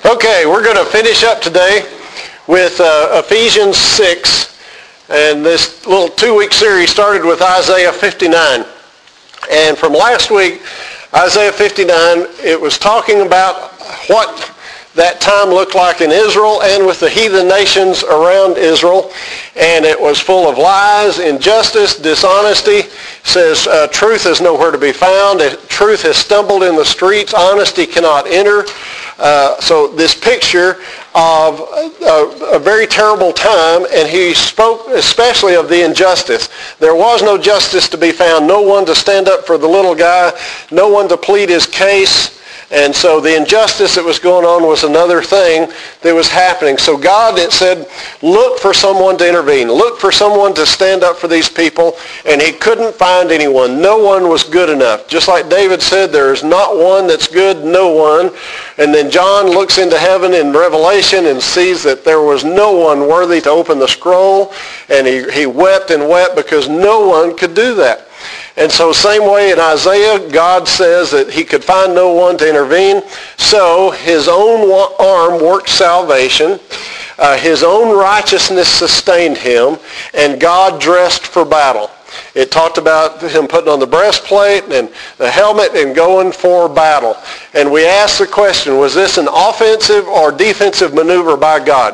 Okay, we're going to finish up today with Ephesians 6. And this little 2-week series started with Isaiah 59. And from last week, Isaiah 59, it was talking about what that time looked like in Israel and with the heathen nations around Israel. And it was full of lies, injustice, dishonesty. It says truth is nowhere to be found. Truth has stumbled in the streets. Honesty cannot enter. So this picture of a very terrible time, and he spoke especially of the injustice. There was no justice to be found, no one to stand up for the little guy, no one to plead his case. And so the injustice that was going on was another thing that was happening. So God, it said, look for someone to intervene. Look for someone to stand up for these people. And he couldn't find anyone. No one was good enough. Just like David said, there is not one that's good, no one. And then John looks into heaven in Revelation and sees that there was no one worthy to open the scroll. And he wept and wept because no one could do that. And so same way in Isaiah, God says that he could find no one to intervene. So his own arm worked salvation. His own righteousness sustained him. And God dressed for battle. It talked about him putting on the breastplate and the helmet and going for battle. And we asked the question, was this an offensive or defensive maneuver by God?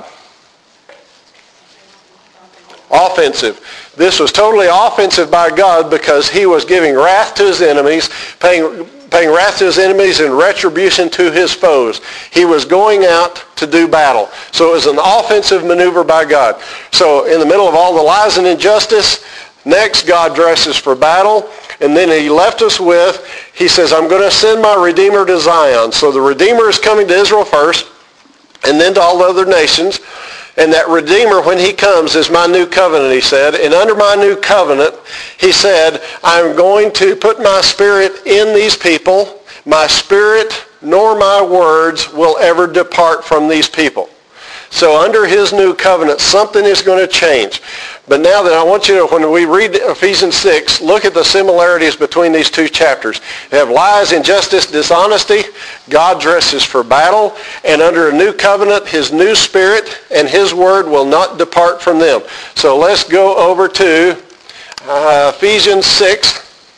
Offensive. This was totally offensive by God because he was giving wrath to his enemies, paying wrath to his enemies and retribution to his foes. He was going out to do battle. So it was an offensive maneuver by God. So in the middle of all the lies and injustice, next God dresses for battle. And then he left us with, he says, I'm going to send my Redeemer to Zion. So the Redeemer is coming to Israel first and then to all the other nations. And that Redeemer, when he comes, is my new covenant, he said. And under my new covenant, he said, I'm going to put my spirit in these people. My spirit nor my words will ever depart from these people. So under his new covenant, something is going to change. But now that I want you to, when we read Ephesians 6, look at the similarities between these two chapters. You have lies, injustice, dishonesty. God dresses for battle. And under a new covenant, his new spirit and his word will not depart from them. So let's go over to Ephesians 6,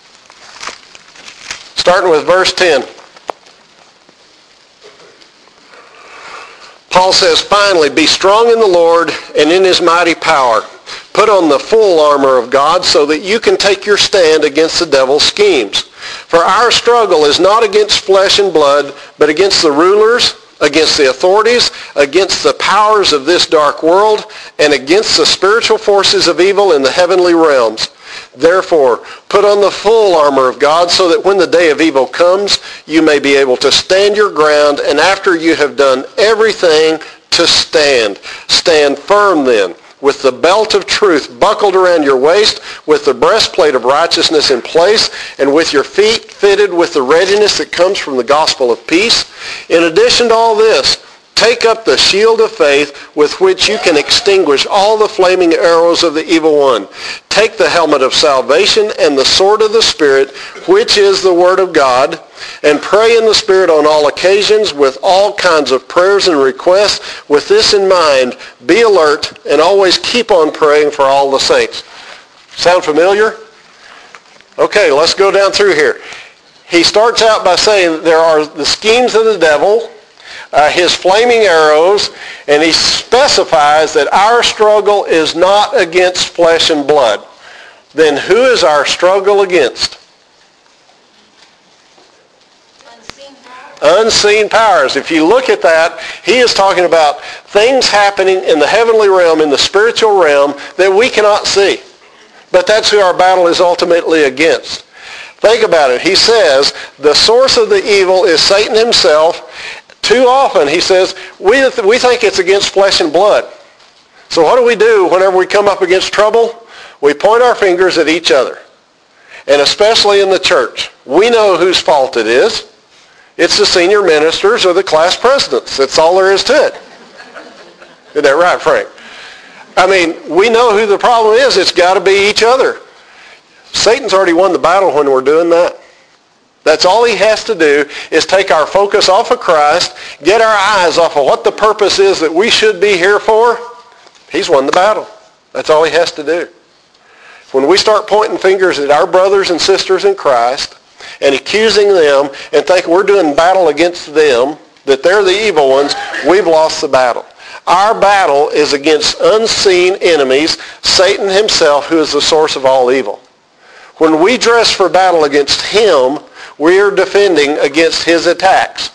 starting with verse 10. Paul says, finally, be strong in the Lord and in his mighty power. Put on the full armor of God so that you can take your stand against the devil's schemes. For our struggle is not against flesh and blood, but against the rulers, against the authorities, against the powers of this dark world, and against the spiritual forces of evil in the heavenly realms. Therefore, put on the full armor of God so that when the day of evil comes, you may be able to stand your ground, and after you have done everything, to stand. Stand firm then, with the belt of truth buckled around your waist, with the breastplate of righteousness in place, and with your feet fitted with the readiness that comes from the gospel of peace. In addition to all this, take up the shield of faith with which you can extinguish all the flaming arrows of the evil one. Take the helmet of salvation and the sword of the Spirit, which is the word of God, and pray in the Spirit on all occasions with all kinds of prayers and requests. With this in mind, be alert and always keep on praying for all the saints. Sound familiar? Okay, let's go down through here. He starts out by saying there are the schemes of the devil, his flaming arrows, and he specifies that our struggle is not against flesh and blood. Then who is our struggle against? Unseen powers. If you look at that, he is talking about things happening in the heavenly realm, in the spiritual realm, that we cannot see. But that's who our battle is ultimately against. Think about it. He says the source of the evil is Satan himself. Too often, he says, we think it's against flesh and blood. So what do whenever we come up against trouble? We point our fingers at each other. And especially in the church. We know whose fault it is. It's the senior ministers or the class presidents. That's all there is to it. Isn't that right, Frank? I mean, we know who the problem is. It's got to be each other. Satan's already won the battle when we're doing that. That's all he has to do is take our focus off of Christ, get our eyes off of what the purpose is that we should be here for. He's won the battle. That's all he has to do. When we start pointing fingers at our brothers and sisters in Christ and accusing them and think we're doing battle against them, that they're the evil ones, we've lost the battle. Our battle is against unseen enemies, Satan himself, who is the source of all evil. When we dress for battle against him, we are defending against his attacks,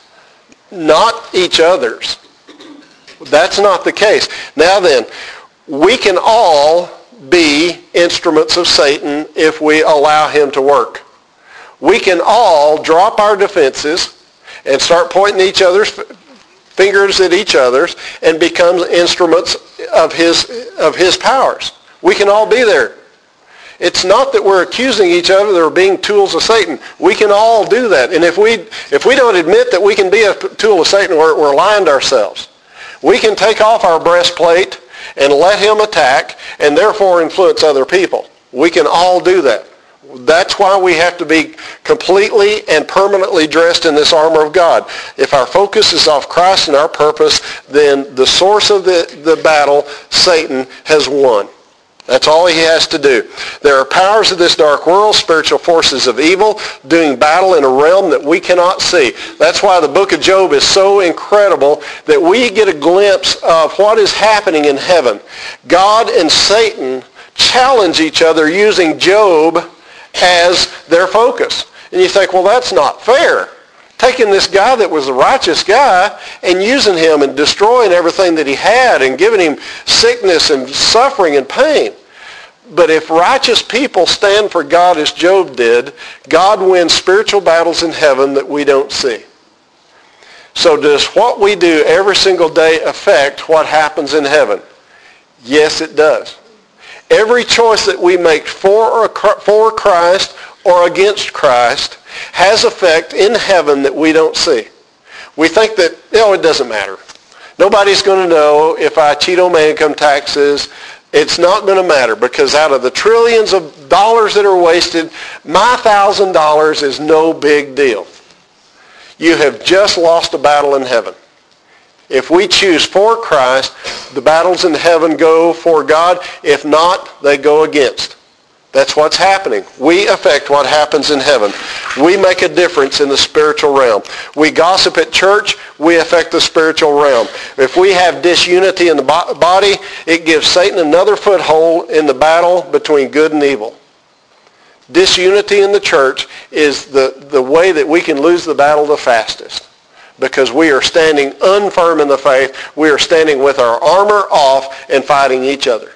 not each other's. That's not the case. Now then, we can all be instruments of Satan if we allow him to work. We can all drop our defenses and start pointing each other's fingers at each other's and become instruments of his powers. We can all be there. It's not that we're accusing each other of being tools of Satan. We can all do that. And if we don't admit that we can be a tool of Satan, we're lying to ourselves. We can take off our breastplate and let him attack and therefore influence other people. We can all do that. That's why we have to be completely and permanently dressed in this armor of God. If our focus is off Christ and our purpose, then the source of the battle, Satan, has won. That's all he has to do. There are powers of this dark world, spiritual forces of evil, doing battle in a realm that we cannot see. That's why the book of Job is so incredible, that we get a glimpse of what is happening in heaven. God and Satan challenge each other using Job as their focus. And you think, well, that's not fair. Taking this guy that was a righteous guy and using him and destroying everything that he had and giving him sickness and suffering and pain. But if righteous people stand for God as Job did, God wins spiritual battles in heaven that we don't see. So does what we do every single day affect what happens in heaven? Yes, it does. Every choice that we make for Christ or against Christ has effect in heaven that we don't see. We think that, it doesn't matter. Nobody's going to know if I cheat on my income taxes. It's not going to matter because out of the trillions of dollars that are wasted, my $1,000 is no big deal. You have just lost a battle in heaven. If we choose for Christ, the battles in heaven go for God. If not, they go against. That's what's happening. We affect what happens in heaven. We make a difference in the spiritual realm. We gossip at church, we affect the spiritual realm. If we have disunity in the body, it gives Satan another foothold in the battle between good and evil. Disunity in the church is the way that we can lose the battle the fastest. Because we are standing unfirm in the faith. We are standing with our armor off and fighting each other.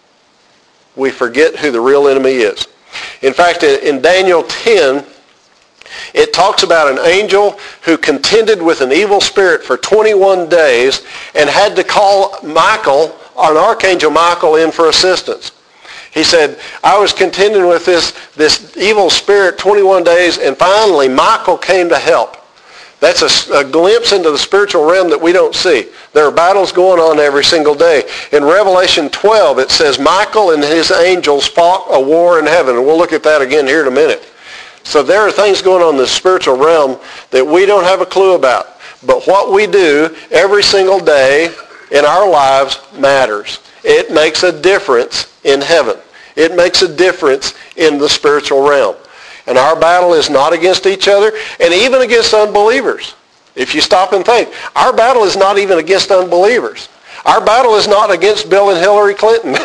We forget who the real enemy is. In fact, in Daniel 10, it talks about an angel who contended with an evil spirit for 21 days and had to call Michael, an archangel Michael, in for assistance. He said, I was contending with this evil spirit 21 days, and finally Michael came to help. That's a glimpse into the spiritual realm that we don't see. There are battles going on every single day. In Revelation 12, it says Michael and his angels fought a war in heaven. And we'll look at that again here in a minute. So there are things going on in the spiritual realm that we don't have a clue about. But what we do every single day in our lives matters. It makes a difference in heaven. It makes a difference in the spiritual realm. And our battle is not against each other and even against unbelievers. If you stop and think, our battle is not even against unbelievers. Our battle is not against Bill and Hillary Clinton.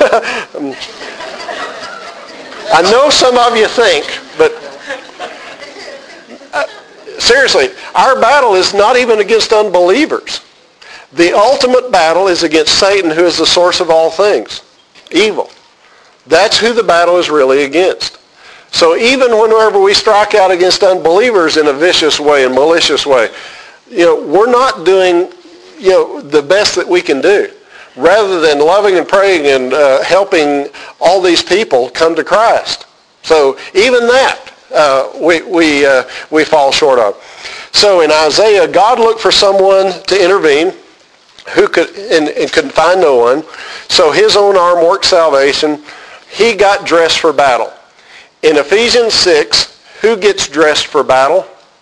I know some of you think, but seriously, our battle is not even against unbelievers. The ultimate battle is against Satan, who is the source of all things, evil. That's who the battle is really against. So even whenever we strike out against unbelievers in a vicious way and malicious way, we're not doing, the best that we can do. Rather than loving and praying and helping all these people come to Christ. So even that we fall short of. So in Isaiah, God looked for someone to intervene who could and couldn't find no one. So his own arm worked salvation. He got dressed for battle. In Ephesians 6, who gets dressed for battle?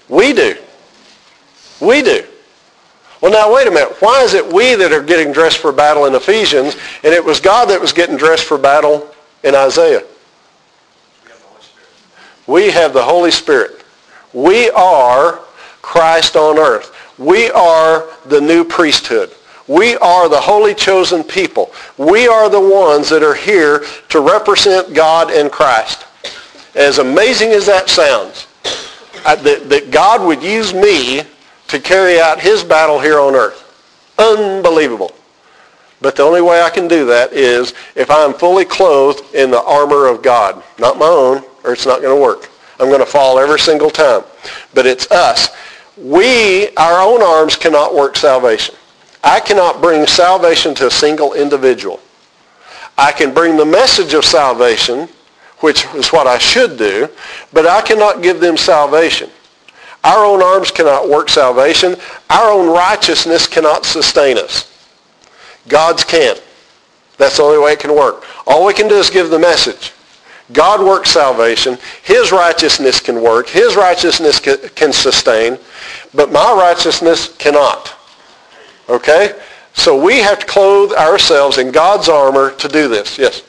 We do. We do. Well, now, wait a minute. Why is it we that are getting dressed for battle in Ephesians, and it was God that was getting dressed for battle in Isaiah? We have the Holy Spirit. We are Christ on earth. We are the new priesthood. We are the holy chosen people. We are the ones that are here to represent God and Christ. As amazing as that sounds, that God would use me to carry out his battle here on earth. Unbelievable. But the only way I can do that is if I'm fully clothed in the armor of God. Not my own, or it's not going to work. I'm going to fall every single time. But it's us. Our own arms cannot work salvation. I cannot bring salvation to a single individual. I can bring the message of salvation, which is what I should do, but I cannot give them salvation. Our own arms cannot work salvation. Our own righteousness cannot sustain us. God's can. That's the only way it can work. All we can do is give the message. God works salvation. His righteousness can work. His righteousness can sustain. But my righteousness cannot. Okay? So we have to clothe ourselves in God's armor to do this. Yes?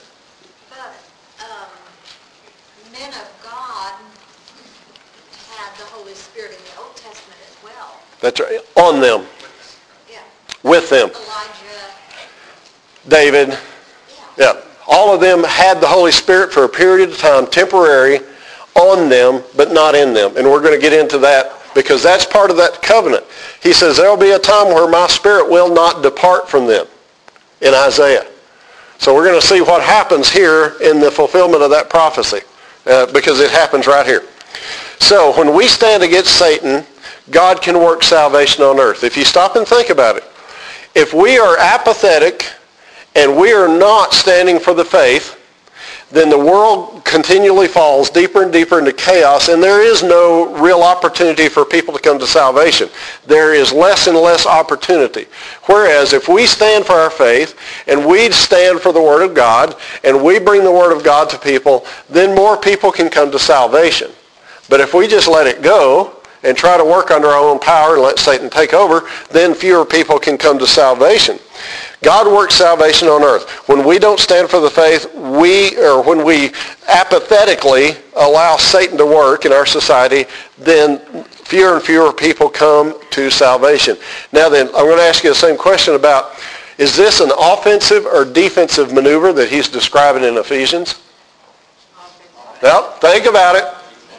Men of God had the Holy Spirit in the Old Testament as well. That's right. On them. Yeah. With them. Elijah. David. Yeah. All of them had the Holy Spirit for a period of time, temporary, on them, but not in them. And we're going to get into that because that's part of that covenant. He says, there will be a time where my Spirit will not depart from them in Isaiah. So we're going to see what happens here in the fulfillment of that prophecy because it happens right here. So when we stand against Satan, God can work salvation on earth. If you stop and think about it, if we are apathetic and we are not standing for the faith, then the world continually falls deeper and deeper into chaos, and there is no real opportunity for people to come to salvation. There is less and less opportunity. Whereas if we stand for our faith, and we stand for the Word of God, and we bring the Word of God to people, then more people can come to salvation. But if we just let it go and try to work under our own power and let Satan take over, then fewer people can come to salvation. God works salvation on earth. When we don't stand for the faith, when we apathetically allow Satan to work in our society, then fewer and fewer people come to salvation. Now then, I'm going to ask you the same question about, is this an offensive or defensive maneuver that he's describing in Ephesians? Well, think about it.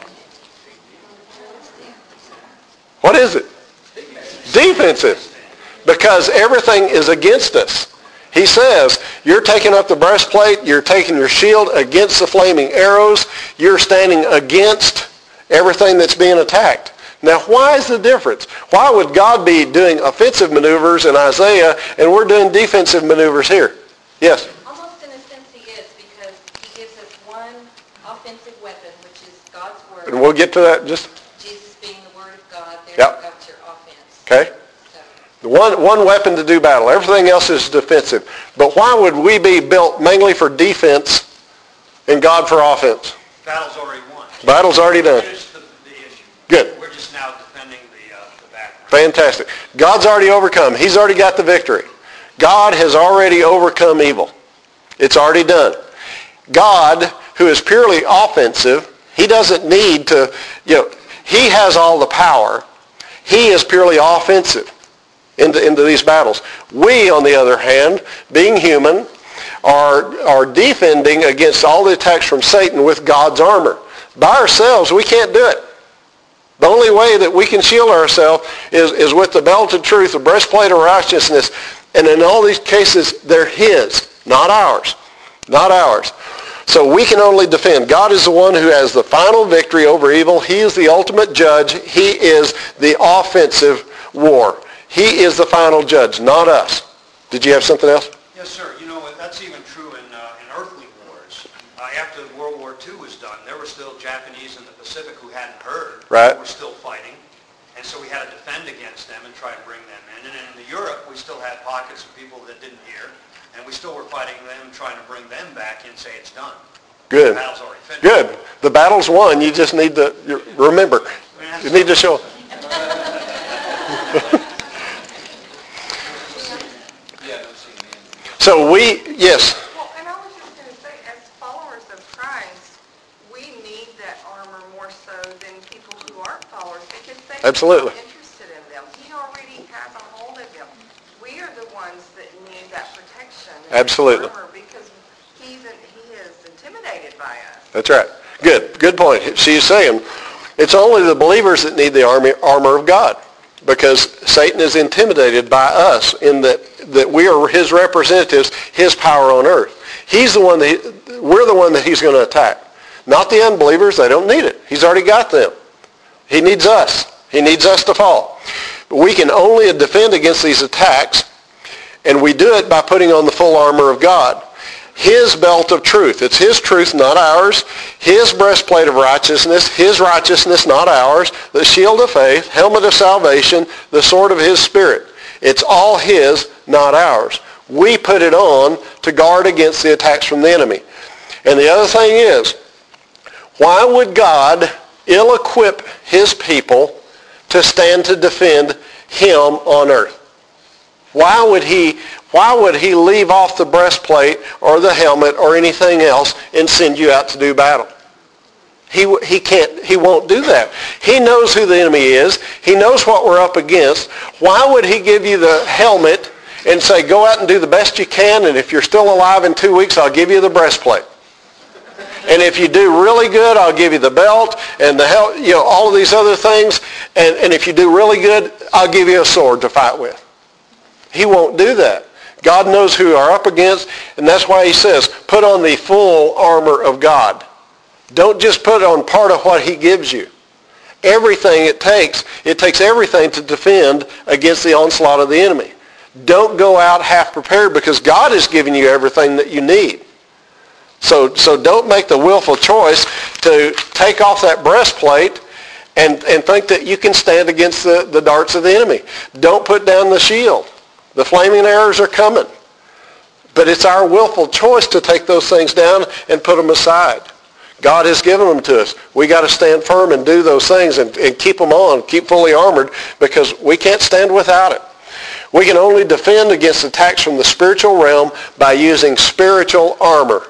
What is it? Defensive. Because everything is against us. He says, you're taking up the breastplate, you're taking your shield against the flaming arrows, you're standing against everything that's being attacked. Now, why is the difference? Why would God be doing offensive maneuvers in Isaiah and we're doing defensive maneuvers here? Yes? Almost in a sense he is, because he gives us one offensive weapon, which is God's Word. And we'll get to that just... Jesus being the Word of God, there Yep. you got your offense. Okay? One weapon to do battle. Everything else is defensive. But why would we be built mainly for defense and God for offense? Battle's already won. Battle's already done. Here's the issue. Good. We're just now defending the background. Fantastic. God's already overcome. He's already got the victory. God has already overcome evil. It's already done. God, who is purely offensive, he doesn't need to, he has all the power. He is purely offensive into these battles. We, on the other hand, being human, are defending against all the attacks from Satan with God's armor. By ourselves, we can't do it. The only way that we can shield ourselves is with the belt of truth, the breastplate of righteousness, and in all these cases, they're his, not ours. Not ours. So we can only defend. God is the one who has the final victory over evil. He is the ultimate judge. He is the offensive war. He is the final judge, not us. Did you have something else? Yes, sir. You know, that's even true in earthly wars. After World War II was done, there were still Japanese in the Pacific who hadn't heard. Right. Who were still fighting. And so we had to defend against them and try to bring them in. And in Europe, we still had pockets of people that didn't hear. And we still were fighting them, trying to bring them back and say it's done. Good. The battle's already finished. Good. The battle's won. You just need to remember. You need to show. So yes. Well, and I was just going to say, as followers of Christ, we need that armor more so than people who aren't followers because they Absolutely. are interested in them. He already has a hold of them. We are the ones that need that protection. And Absolutely. armor because he is intimidated by us. That's right. Good point. She's saying it's only the believers that need the armor of God, because Satan is intimidated by us in that we are his representatives, his power on earth. We're the one that he's going to attack. Not the unbelievers. They don't need it. He's already got them. He needs us. He needs us to fall. But we can only defend against these attacks, and we do it by putting on the full armor of God. His belt of truth. It's his truth, not ours. His breastplate of righteousness, his righteousness, not ours. The shield of faith, helmet of salvation, the sword of his Spirit. It's all his, not ours. We put it on to guard against the attacks from the enemy. And the other thing is, why would God ill-equip his people to stand to defend him on earth? Why would he leave off the breastplate or the helmet or anything else and send you out to do battle? He won't do that. He knows who the enemy is. He knows what we're up against. Why would he give you the helmet and say, go out and do the best you can, and if you're still alive in 2 weeks, I'll give you the breastplate. And if you do really good, I'll give you the belt and all of these other things. And if you do really good, I'll give you a sword to fight with. He won't do that. God knows who are up against, and that's why he says, put on the full armor of God. Don't just put on part of what he gives you. Everything it takes everything to defend against the onslaught of the enemy. Don't go out half prepared, because God is giving you everything that you need. So don't make the willful choice to take off that breastplate and think that you can stand against the darts of the enemy. Don't put down the shield. The flaming arrows are coming. But it's our willful choice to take those things down and put them aside. God has given them to us. We got to stand firm and do those things and keep them on, keep fully armored, because we can't stand without it. We can only defend against attacks from the spiritual realm by using spiritual armor.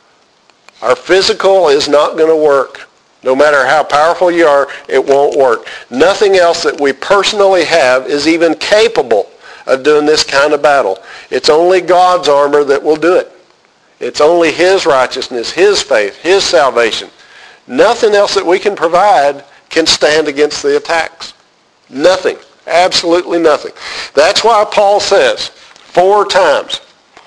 Our physical is not going to work. No matter how powerful you are, it won't work. Nothing else that we personally have is even capable of doing this kind of battle. It's only God's armor that will do it. It's only his righteousness, his faith, his salvation. Nothing else that we can provide can stand against the attacks. Nothing. Absolutely nothing. That's why Paul says 4 times.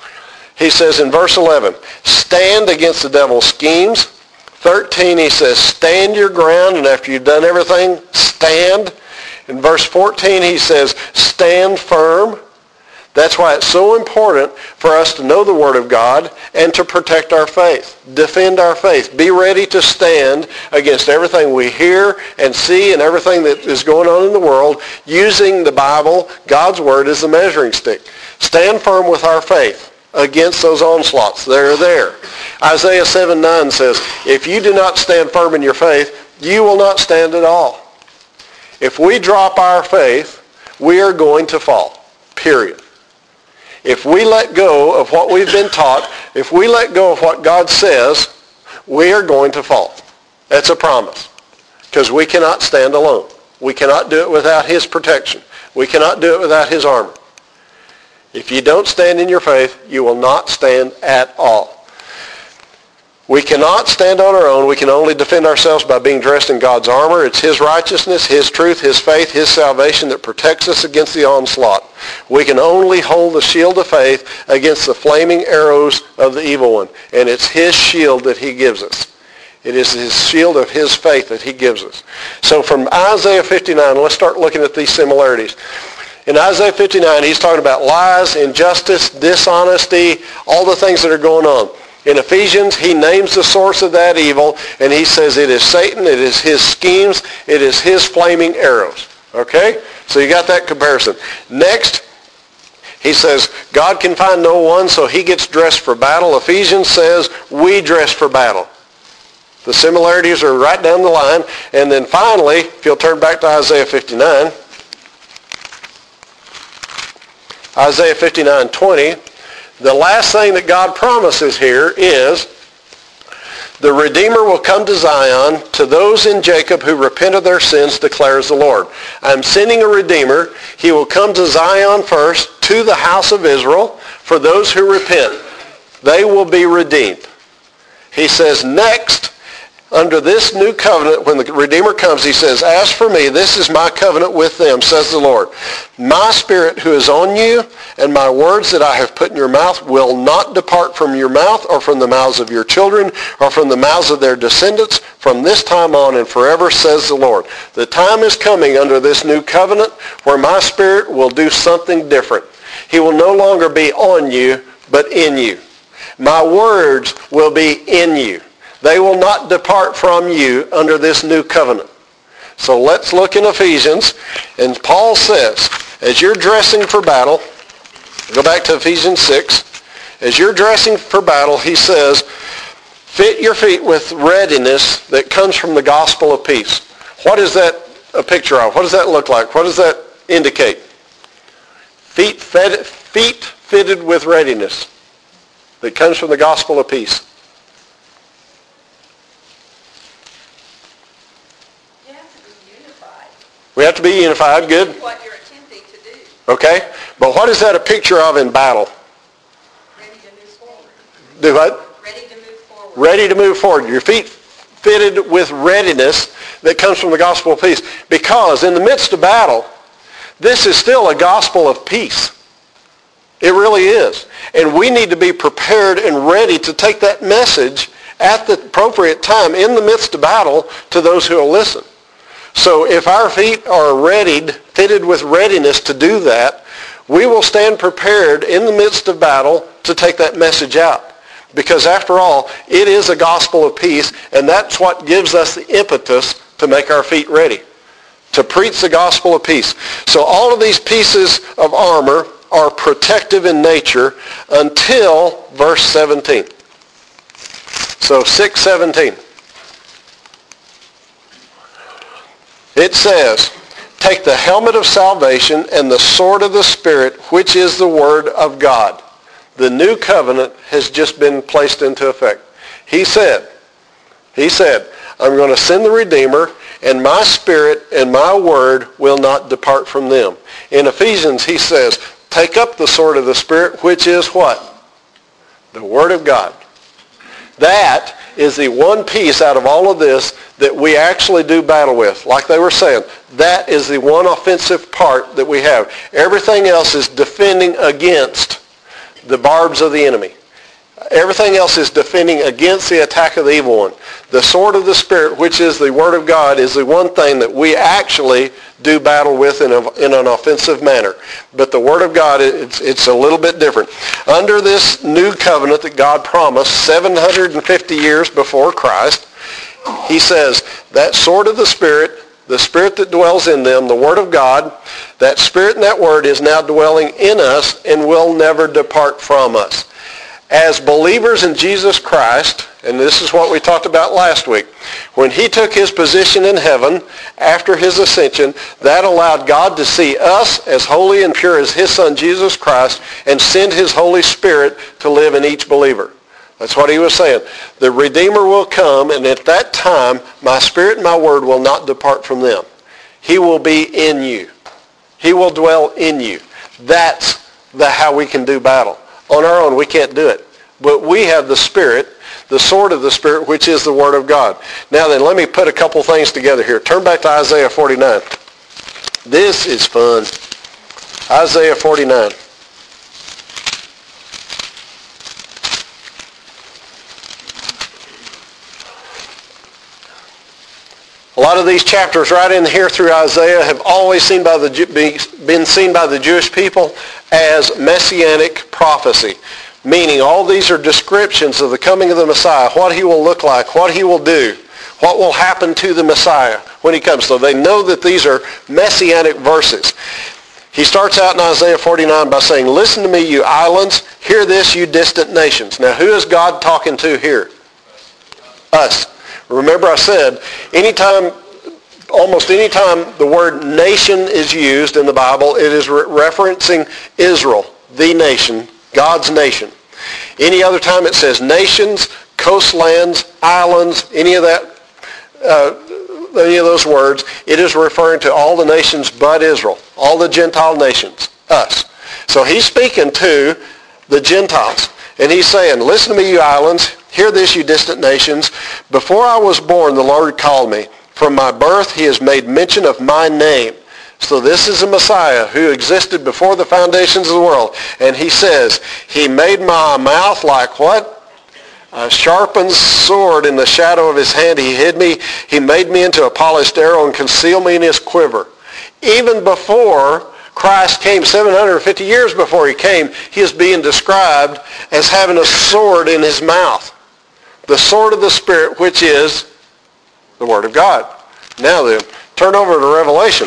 He says in verse 11, stand against the devil's schemes. 13, he says, stand your ground, and after you've done everything, stand. In verse 14, he says, stand firm. That's why it's so important for us to know the Word of God and to protect our faith. Defend our faith. Be ready to stand against everything we hear and see and everything that is going on in the world, using the Bible, God's Word, as the measuring stick. Stand firm with our faith against those onslaughts. They're there. Isaiah 7:9 says, if you do not stand firm in your faith, you will not stand at all. If we drop our faith, we are going to fall. Period. If we let go of what we've been taught, if we let go of what God says, we are going to fall. That's a promise. Because we cannot stand alone. We cannot do it without his protection. We cannot do it without his armor. If you don't stand in your faith, you will not stand at all. We cannot stand on our own. We can only defend ourselves by being dressed in God's armor. It's his righteousness, his truth, his faith, his salvation that protects us against the onslaught. We can only hold the shield of faith against the flaming arrows of the evil one. And it's his shield that he gives us. It is his shield of his faith that he gives us. So from Isaiah 59, let's start looking at these similarities. In Isaiah 59, he's talking about lies, injustice, dishonesty, all the things that are going on. In Ephesians, he names the source of that evil, and he says it is Satan, it is his schemes, it is his flaming arrows. Okay? So you got that comparison. Next, he says, God can find no one, so he gets dressed for battle. Ephesians says, we dress for battle. The similarities are right down the line. And then finally, if you'll turn back to Isaiah 59, Isaiah 59:20, the last thing that God promises here is, the Redeemer will come to Zion, to those in Jacob who repent of their sins, declares the Lord. I'm sending a Redeemer. He will come to Zion first, to the house of Israel, for those who repent. They will be redeemed. He says next, under this new covenant, when the Redeemer comes, he says, as for me, this is my covenant with them, says the Lord. My Spirit who is on you, and my words that I have put in your mouth will not depart from your mouth, or from the mouths of your children, or from the mouths of their descendants, from this time on and forever, says the Lord. The time is coming under this new covenant where my Spirit will do something different. He will no longer be on you, but in you. My words will be in you. They will not depart from you under this new covenant. So let's look in Ephesians. And Paul says, as you're dressing for battle, go back to Ephesians 6. As you're dressing for battle, he says, fit your feet with readiness that comes from the gospel of peace. What is that a picture of? What does that look like? What does that indicate? Feet fitted with readiness that comes from the gospel of peace. We have to be unified. Good. What you're attempting to do. Okay. But what is that a picture of in battle? Ready to move forward. Do what? Ready to move forward. Ready to move forward. Your feet fitted with readiness that comes from the gospel of peace. Because in the midst of battle, this is still a gospel of peace. It really is. And we need to be prepared and ready to take that message at the appropriate time in the midst of battle to those who will listen. So if our feet are readied, fitted with readiness to do that, we will stand prepared in the midst of battle to take that message out. Because after all, it is a gospel of peace, and that's what gives us the impetus to make our feet ready, to preach the gospel of peace. So all of these pieces of armor are protective in nature until verse 17. So 6:17. It says, take the helmet of salvation and the sword of the Spirit, which is the word of God. The new covenant has just been placed into effect. He said, I'm going to send the Redeemer, and my Spirit and my word will not depart from them. In Ephesians, he says, take up the sword of the Spirit, which is what? The word of God. That is the one piece out of all of this that we actually do battle with. Like they were saying, that is the one offensive part that we have. Everything else is defending against the barbs of the enemy. Everything else is defending against the attack of the evil one. The sword of the Spirit, which is the Word of God, is the one thing that we actually do battle with in an offensive manner. But the Word of God, it's a little bit different. Under this new covenant that God promised 750 years before Christ, he says, that sword of the Spirit that dwells in them, the Word of God, that Spirit and that Word is now dwelling in us and will never depart from us. As believers in Jesus Christ, and this is what we talked about last week, when he took his position in heaven after his ascension, that allowed God to see us as holy and pure as his Son Jesus Christ and send his Holy Spirit to live in each believer. That's what he was saying. The Redeemer will come, and at that time, my Spirit and my word will not depart from them. He will be in you. He will dwell in you. That's how we can do battle. On our own, we can't do it. But we have the Spirit, the sword of the Spirit, which is the Word of God. Now then, let me put a couple things together here. Turn back to Isaiah 49. This is fun. Isaiah 49. A lot of these chapters right in here through Isaiah have always been seen by the Jewish people as messianic prophecy, meaning all these are descriptions of the coming of the Messiah, what he will look like, what he will do, what will happen to the Messiah when he comes. So they know that these are messianic verses. He starts out in Isaiah 49 by saying, listen to me, you islands. Hear this, you distant nations. Now, who is God talking to here? Us. Remember I said, anytime almost any time the word nation is used in the Bible, it is referencing Israel, the nation, God's nation. Any other time it says nations, coastlands, islands, any of those words, it is referring to all the nations but Israel, all the Gentile nations, us. So he's speaking to the Gentiles. And he's saying, listen to me, you islands. Hear this, you distant nations. Before I was born, the Lord called me. From my birth, he has made mention of my name. So this is a Messiah who existed before the foundations of the world. And he says, he made my mouth like what? A sharpened sword in the shadow of his hand. He hid me. He made me into a polished arrow and concealed me in his quiver. Even before Christ came, 750 years before he came, he is being described as having a sword in his mouth. The sword of the Spirit, which is the Word of God. Now then, turn over to Revelation.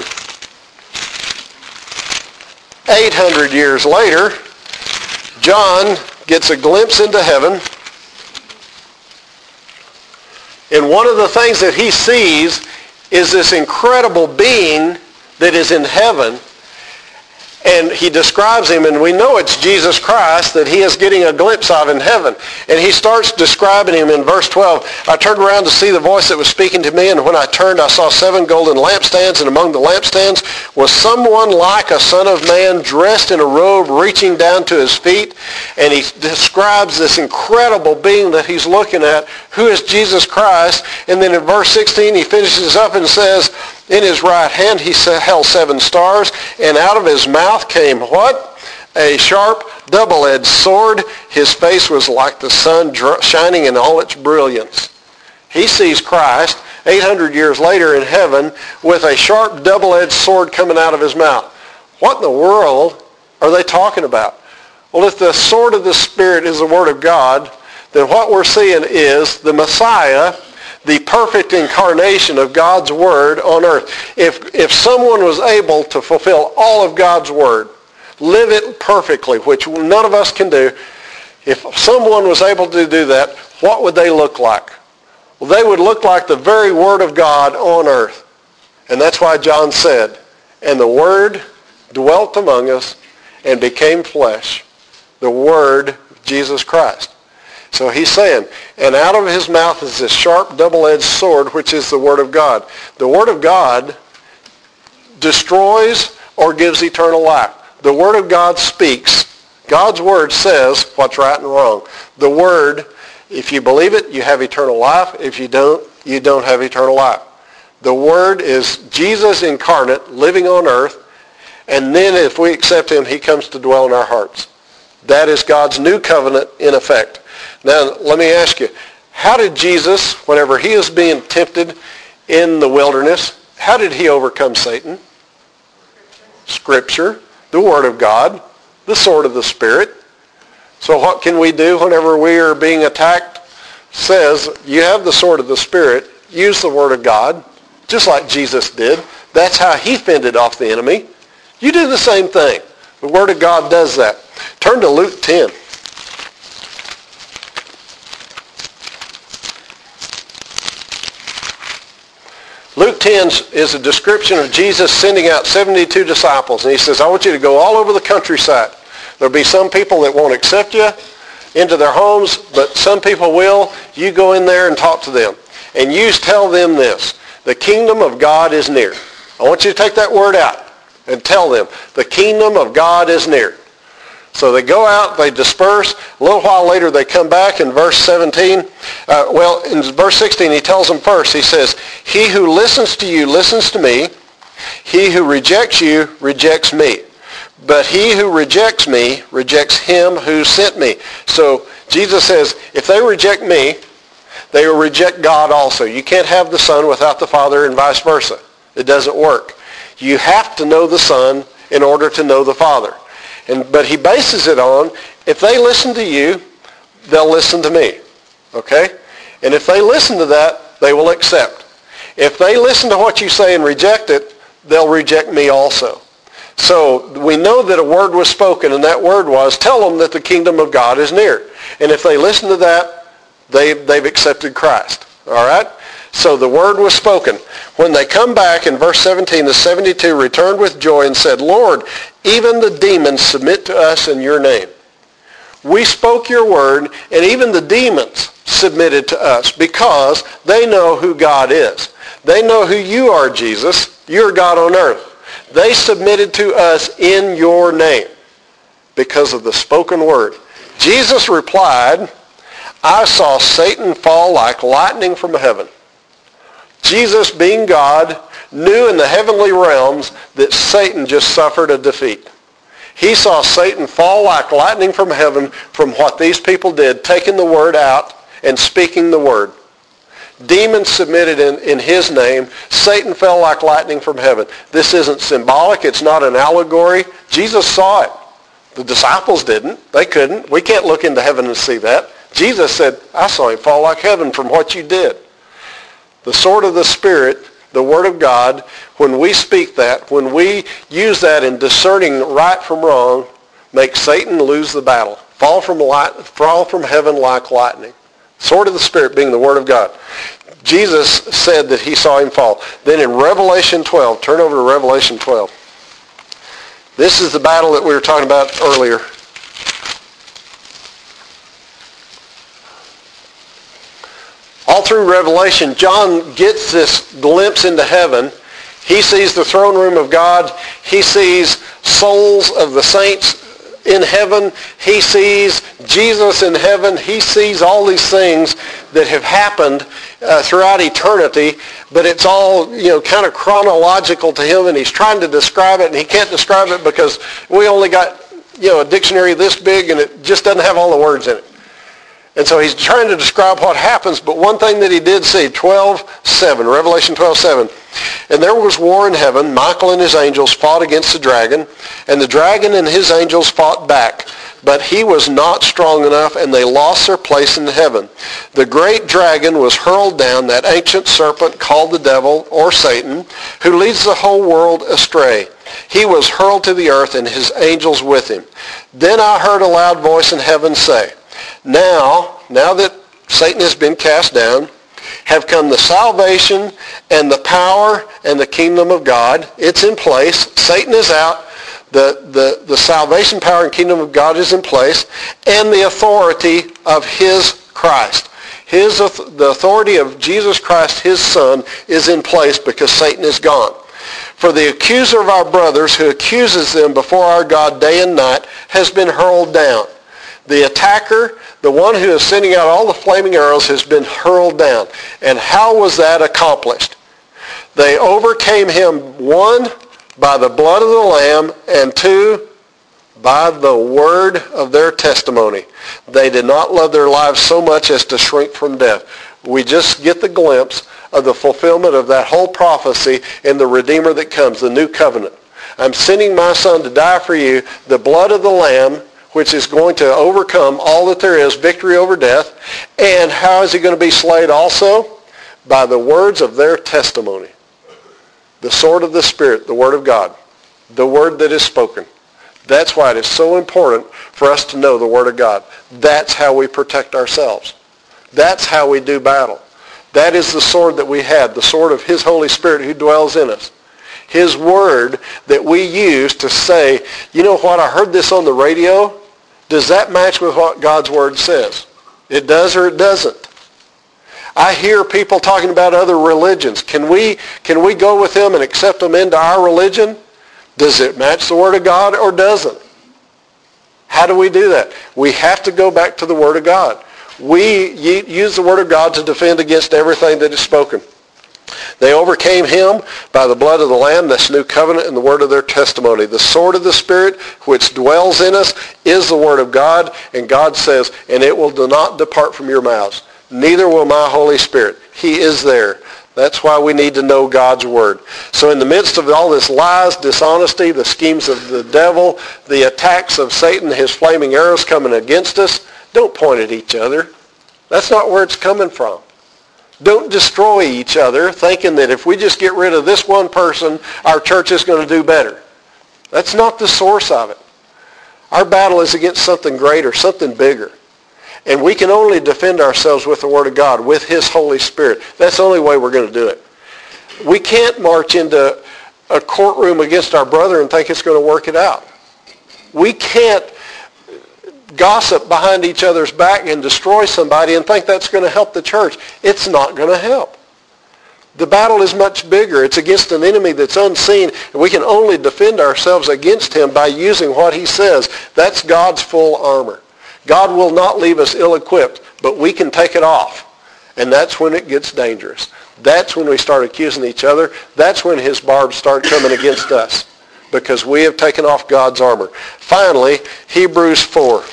800 years later, John gets a glimpse into heaven. And one of the things that he sees is this incredible being that is in heaven. And he describes him, and we know it's Jesus Christ that he is getting a glimpse of in heaven. And he starts describing him in verse 12. I turned around to see the voice that was speaking to me, and when I turned, I saw 7 golden lampstands, and among the lampstands was someone like a son of man dressed in a robe reaching down to his feet. And he describes this incredible being that he's looking at, who is Jesus Christ. And then in verse 16, he finishes up and says, in his right hand he held 7 stars, and out of his mouth came what? A sharp, double-edged sword. His face was like the sun shining in all its brilliance. He sees Christ 800 years later in heaven with a sharp, double-edged sword coming out of his mouth. What in the world are they talking about? Well, if the sword of the Spirit is the Word of God, then what we're seeing is the Messiah, the perfect incarnation of God's Word on earth. If someone was able to fulfill all of God's Word, live it perfectly, which none of us can do, if someone was able to do that, what would they look like? Well, they would look like the very Word of God on earth. And that's why John said, and the Word dwelt among us and became flesh, the Word, Jesus Christ. So he's saying, and out of his mouth is this sharp, double-edged sword, which is the Word of God. The Word of God destroys or gives eternal life. The Word of God speaks. God's Word says what's right and wrong. The Word, if you believe it, you have eternal life. If you don't have eternal life. The Word is Jesus incarnate, living on earth, and then if we accept him, he comes to dwell in our hearts. That is God's new covenant in effect. Now, let me ask you, how did Jesus, whenever he was being tempted in the wilderness, how did he overcome Satan? Scripture, the Word of God, the sword of the Spirit. So what can we do whenever we are being attacked? Says, you have the sword of the Spirit, use the Word of God, just like Jesus did. That's how he fended off the enemy. You do the same thing. The Word of God does that. Turn to Luke 10. Luke 10 is a description of Jesus sending out 72 disciples. And he says, I want you to go all over the countryside. There'll be some people that won't accept you into their homes, but some people will. You go in there and talk to them. And you tell them this, the kingdom of God is near. I want you to take that word out and tell them, the kingdom of God is near. So they go out, they disperse. A little while later, they come back in verse 17. In verse 16, he tells them first, he says, he who listens to you listens to me. He who rejects you rejects me. But he who rejects me rejects him who sent me. So Jesus says, if they reject me, they will reject God also. You can't have the Son without the Father and vice versa. It doesn't work. You have to know the Son in order to know the Father. But he bases it on, if they listen to you, they'll listen to me. Okay? And if they listen to that, they will accept. If they listen to what you say and reject it, they'll reject me also. So we know that a word was spoken, and that word was, tell them that the kingdom of God is near. And if they listen to that, they've accepted Christ. All right? So the word was spoken. When they come back in verse 17, the 72 returned with joy and said, Lord, even the demons submit to us in your name. We spoke your word, and even the demons submitted to us because they know who God is. They know who you are, Jesus. You're God on earth. They submitted to us in your name because of the spoken word. Jesus replied, I saw Satan fall like lightning from heaven. Jesus, being God, knew in the heavenly realms that Satan just suffered a defeat. He saw Satan fall like lightning from heaven from what these people did, taking the word out and speaking the word. Demons submitted in his name. Satan fell like lightning from heaven. This isn't symbolic. It's not an allegory. Jesus saw it. The disciples didn't. They couldn't. We can't look into heaven and see that. Jesus said, I saw him fall like heaven from what you did. The sword of the Spirit, the Word of God, when we speak that, when we use that in discerning right from wrong, makes Satan lose the battle. Fall from heaven like lightning. Sword of the Spirit being the Word of God. Jesus said that he saw him fall. Then in Revelation 12, turn over to Revelation 12. This is the battle that we were talking about earlier. All through Revelation, John gets this glimpse into heaven. He sees the throne room of God. He sees souls of the saints in heaven. He sees Jesus in heaven. He sees all these things that have happened throughout eternity, but it's all, kind of chronological to him, and he's trying to describe it, and he can't describe it because we only got, a dictionary this big, and it just doesn't have all the words in it. And so he's trying to describe what happens, but one thing that he did see, 12:7, Revelation 12:7, and there was war in heaven. Michael and his angels fought against the dragon, and the dragon and his angels fought back. But he was not strong enough, and they lost their place in heaven. The great dragon was hurled down, that ancient serpent called the devil, or Satan, who leads the whole world astray. He was hurled to the earth, and his angels with him. Then I heard a loud voice in heaven say, Now that Satan has been cast down, have come the salvation and the power and the kingdom of God. It's in place. Satan is out. The salvation, power, and kingdom of God is in place. And the authority of his Christ. The authority of Jesus Christ, his Son, is in place because Satan is gone. For the accuser of our brothers, who accuses them before our God day and night, has been hurled down. The attacker, the one who is sending out all the flaming arrows, has been hurled down. And how was that accomplished? They overcame him, 1, by the blood of the Lamb, and 2, by the word of their testimony. They did not love their lives so much as to shrink from death. We just get the glimpse of the fulfillment of that whole prophecy in the Redeemer that comes, the new covenant. I'm sending my Son to die for you, the blood of the Lamb, which is going to overcome all that there is, victory over death. And how is he going to be slayed also? By the words of their testimony. The sword of the Spirit, the Word of God, the Word that is spoken. That's why it is so important for us to know the Word of God. That's how we protect ourselves. That's how we do battle. That is the sword that we have, the sword of his Holy Spirit who dwells in us. His Word that we use to say, you know what, I heard this on the radio. Does that match with what God's Word says? It does or it doesn't. I hear people talking about other religions. Can we go with them and accept them into our religion? Does it match the Word of God or doesn't? How do we do that? We have to go back to the Word of God. We use the Word of God to defend against everything that is spoken. They overcame him by the blood of the Lamb, this new covenant, and the word of their testimony. The sword of the Spirit, which dwells in us, is the Word of God. And God says, and it will not depart from your mouths. Neither will my Holy Spirit. He is there. That's why we need to know God's Word. So in the midst of all this lies, dishonesty, the schemes of the devil, the attacks of Satan, his flaming arrows coming against us, don't point at each other. That's not where it's coming from. Don't destroy each other thinking that if we just get rid of this one person, our church is going to do better. That's not the source of it. Our battle is against something greater, something bigger. And we can only defend ourselves with the Word of God, with His Holy Spirit. That's the only way we're going to do it. We can't march into a courtroom against our brother and think it's going to work it out. We can't gossip behind each other's back and destroy somebody and think that's going to help the church. It's not going to help. The battle is much bigger. It's against an enemy that's unseen, and we can only defend ourselves against him by using what he says. That's God's full armor. God will not leave us ill-equipped, but we can take it off. And that's when it gets dangerous. That's when we start accusing each other. That's when his barbs start coming against us, because we have taken off God's armor. Finally, Hebrews 4.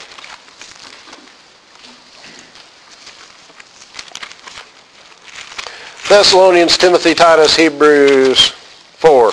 Thessalonians, Timothy, Titus, Hebrews 4.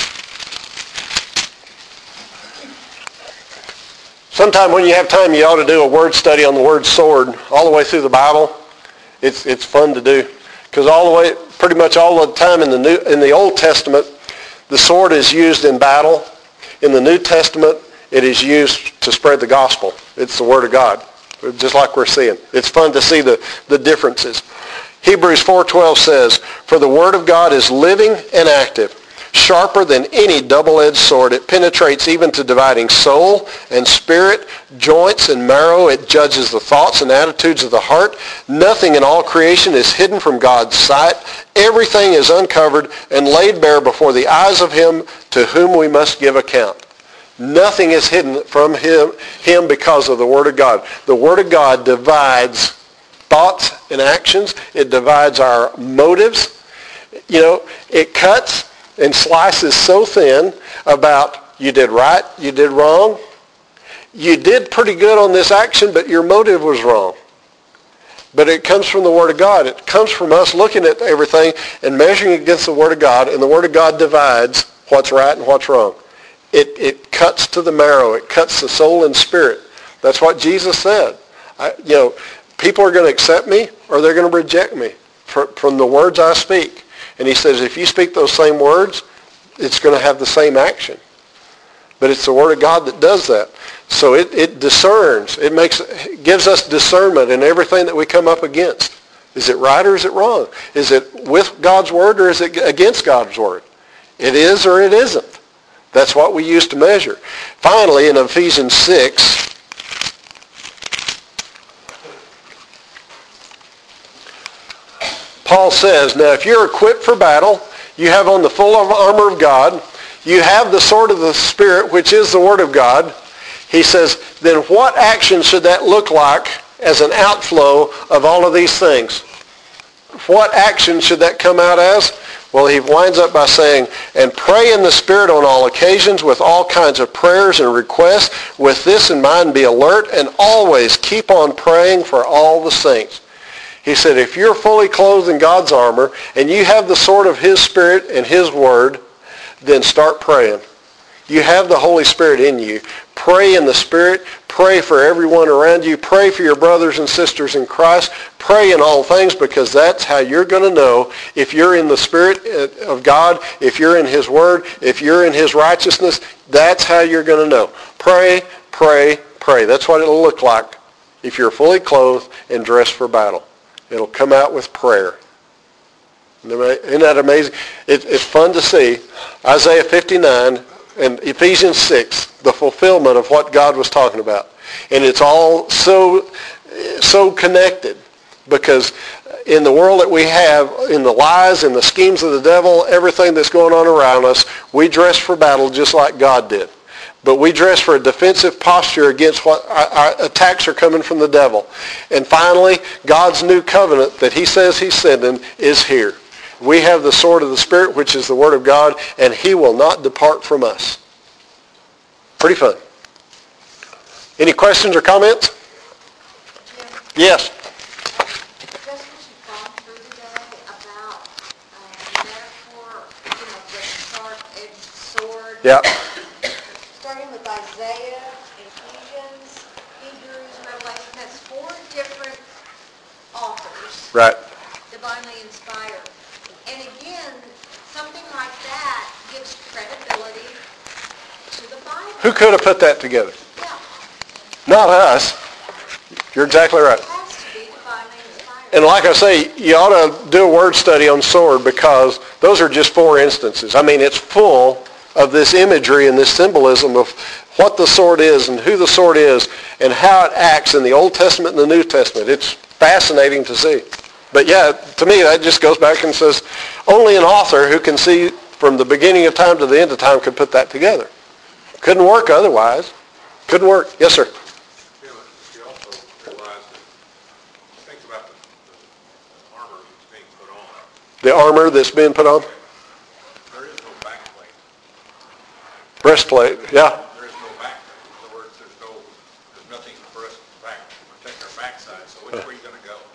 Sometime when you have time, you ought to do a word study on the word sword all the way through the Bible. It's fun to do, because pretty much all the time in the Old Testament, the sword is used in battle. In the New Testament, it is used to spread the gospel. It's the Word of God, just like we're seeing. It's fun to see the differences. Hebrews 4:12 says, "For the Word of God is living and active, sharper than any double-edged sword. It penetrates even to dividing soul and spirit, joints and marrow. It judges the thoughts and attitudes of the heart. Nothing in all creation is hidden from God's sight. Everything is uncovered and laid bare before the eyes of him to whom we must give account." Nothing is hidden from him because of the Word of God. The Word of God divides thoughts and actions. It divides our motives. It cuts and slices so thin about you did right, you did wrong. You did pretty good on this action, but your motive was wrong. But it comes from the Word of God. It comes from us looking at everything and measuring against the Word of God, and the Word of God divides what's right and what's wrong. It cuts to the marrow. It cuts the soul and spirit. That's what Jesus said. People are going to accept me or they're going to reject me from the words I speak. And he says, if you speak those same words, it's going to have the same action. But it's the Word of God that does that. So it discerns. It gives us discernment in everything that we come up against. Is it right or is it wrong? Is it with God's Word or is it against God's Word? It is or it isn't. That's what we use to measure. Finally, in Ephesians 6, Paul says, now if you're equipped for battle, you have on the full armor of God, you have the sword of the Spirit, which is the Word of God. He says, then what action should that look like as an outflow of all of these things? What action should that come out as? Well, he winds up by saying, and pray in the Spirit on all occasions with all kinds of prayers and requests. With this in mind, be alert and always keep on praying for all the saints. He said, if you're fully clothed in God's armor and you have the sword of His Spirit and His Word, then start praying. You have the Holy Spirit in you. Pray in the Spirit. Pray for everyone around you. Pray for your brothers and sisters in Christ. Pray in all things, because that's how you're going to know if you're in the Spirit of God, if you're in His Word, if you're in His righteousness. That's how you're going to know. Pray, pray, pray. That's what it'll look like if you're fully clothed and dressed for battle. It'll come out with prayer. Isn't that amazing? It's fun to see. Isaiah 59 and Ephesians 6, the fulfillment of what God was talking about. And it's all so connected, because in the world that we have, in the lies and the schemes of the devil, everything that's going on around us, we dress for battle just like God did. But we dress for a defensive posture against what our attacks are coming from the devil. And finally, God's new covenant that He says He's sending is here. We have the sword of the Spirit, which is the Word of God, and He will not depart from us. Pretty fun. Any questions or comments? Yes. Just what you've gone through today about metaphor, the sharp-edged sword. Yeah. Starting with Isaiah, Ephesians, Hebrews, Revelation, that's 4 different authors. Right. Divinely inspired. And again, something like that gives credibility to the Bible. Who could have put that together? Yeah. Not us. You're exactly right. It has to be divinely inspired. And like I say, you ought to do a word study on sword because those are just 4 instances. I mean, it's full of this imagery and this symbolism of what the sword is and who the sword is and how it acts in the Old Testament and the New Testament. It's fascinating to see. But yeah, to me, that just goes back and says only an author who can see from the beginning of time to the end of time could put that together. Couldn't work otherwise. Couldn't work. Yes, sir. You also realize that, think about the armor that's being put on. The armor that's being put on? There is no backplate. Breastplate, yeah. There is no backplate. In other words, there's nothing for us to protect our backside. So which way are you going to go?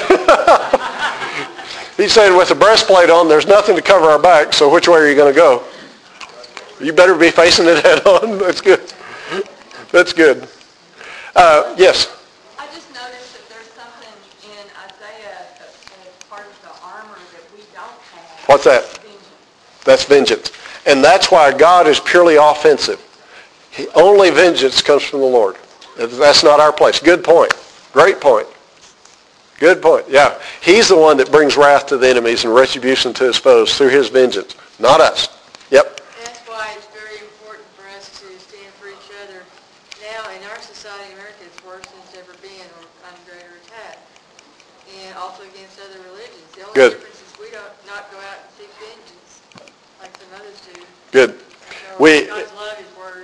He's saying with the breastplate on, there's nothing to cover our back, so which way are you going to go? You better be facing it head on. That's good. That's good. Yes? I just noticed that there's something in Isaiah as part of the armor that we don't have. What's that? Vengeance. That's vengeance. And that's why God is purely offensive. Only vengeance comes from the Lord. That's not our place. Good point. Great point. Good point. Yeah. He's the one that brings wrath to the enemies and retribution to his foes through his vengeance, not us. Yep. That's why it's very important for us to stand for each other. Now, in our society in America, it's worse than it's ever been, or under greater attack. And also against other religions. The only Good. difference is we don't not go out and seek vengeance like some others do. Good. So We- God's love is word.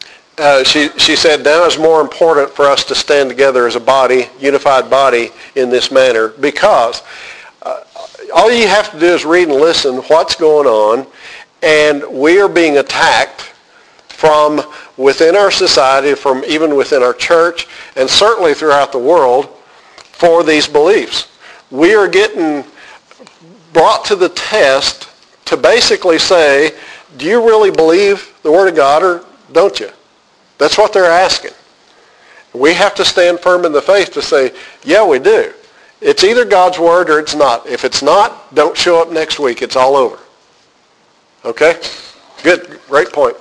She said now is more important for us to stand together as a body, unified body in this manner because all you have to do is read and listen what's going on, and we are being attacked from within our society, from even within our church, and certainly throughout the world for these beliefs. We are getting brought to the test to basically say, do you really believe the Word of God or don't you? That's what they're asking. We have to stand firm in the faith to say, yeah, we do. It's either God's Word or it's not. If it's not, don't show up next week. It's all over. Okay? Good. Great point.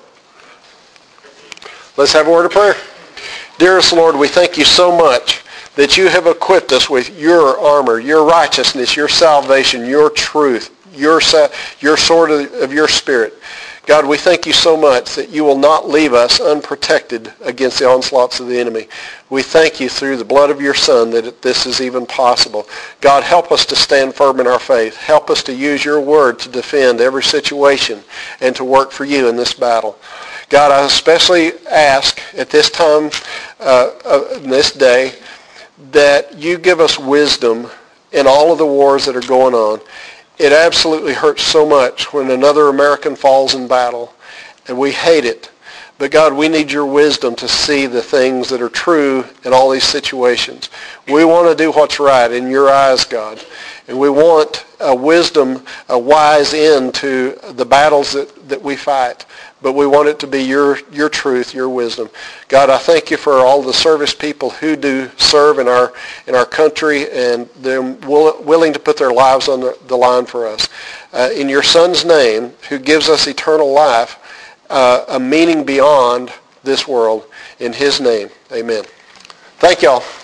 Let's have a word of prayer. Dearest Lord, we thank you so much that you have equipped us with your armor, your righteousness, your salvation, your truth, your sword of your Spirit. God, we thank you so much that you will not leave us unprotected against the onslaughts of the enemy. We thank you through the blood of your Son that this is even possible. God, help us to stand firm in our faith. Help us to use your word to defend every situation and to work for you in this battle. God, I especially ask at this time, in this day, that you give us wisdom in all of the wars that are going on. It absolutely hurts so much when another American falls in battle, and we hate it. But God, we need your wisdom to see the things that are true in all these situations. We want to do what's right in your eyes, God. And we want a wisdom, a wise end to the battles that we fight. But we want it to be your truth, your wisdom. God, I thank you for all the service people who do serve in our country, and they're willing to put their lives on the line for us. In your Son's name, who gives us eternal life, a meaning beyond this world. In his name, amen. Thank y'all.